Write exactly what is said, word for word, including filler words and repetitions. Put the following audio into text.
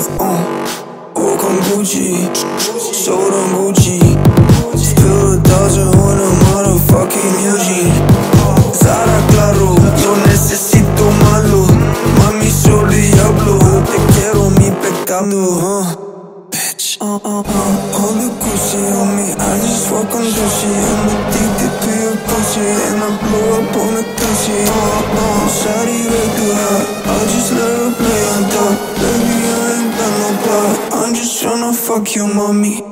uh. Walk on Gucci, sold on Gucci. Spill a thousand on a motherfucking Eugene. Zara claro, yo necesito malo. Mami, soy diablo, te quiero mi pecado, uh. Bitch, uh, uh, uh. All the Gucci on me, I just walk on Gucci. I'm addicted to your pussy, and I blow up on the Gucci. Uh, uh, shawty regular, I just let her play on top. Baby, I ain't got no plot, I'm just tryna fuck your mommy.